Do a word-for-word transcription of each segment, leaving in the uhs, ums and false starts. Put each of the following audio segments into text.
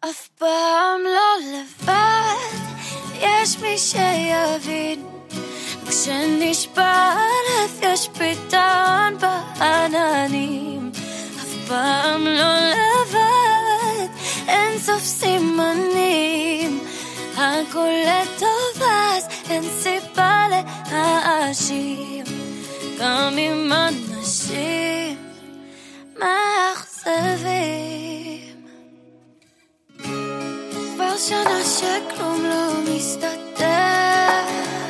אף פעם לא לבד, יש מי שיבין, כשנשבר לב יש פתרון בעננים. אף פעם לא לבד, אין סוף סימנים, הכל לטוב אז אין סיבה להאשים, גם אם אנשים מאכזבים. כבר שנה שכלום לא מסתדר,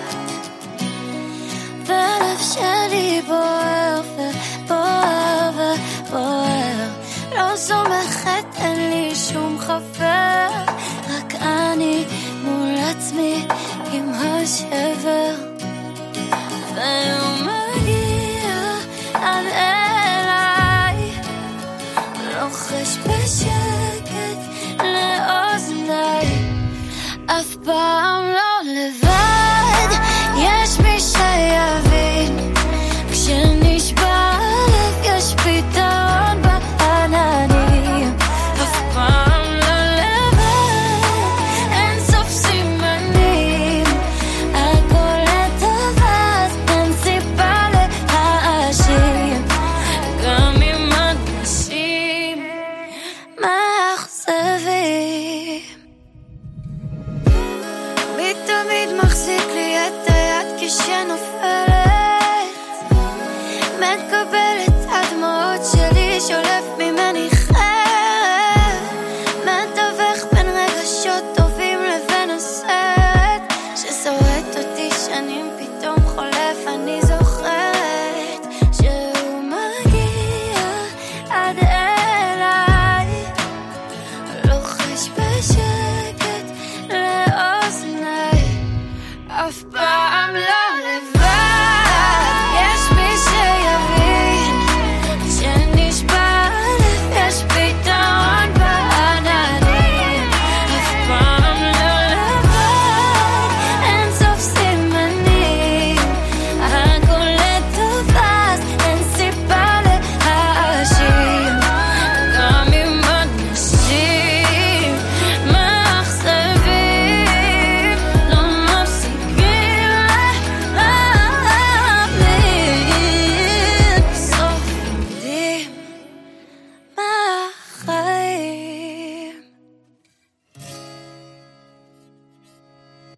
והלב שלי בוער ובוער ובוער, לא סומכת, אין לי שום חבר, רק אני מול עצמי עם השבר. והוא מגיע עד אליי, לוחש בשקט לאוזניי, אף פעם לא לבד, יש מי שיבין, כשנשבר לב יש פתרון בעננים. אף פעם לא לבד, אין סוף סימנים, הכל לטוב אז אין סיבה להאשים, גם אם אנשים מאכזבים. מי תמיד מחזיק לי את היד כשנופלת, מקבל את הדמעות שלי, שולף ממני חרב, מתווך בין רגשות טובים לבין הסרט ששורט אותי שנים, פתאום חולף. אני זוכרת שהוא מגיע עד אליי, לוחש בשקט לאוזניי, אף פעם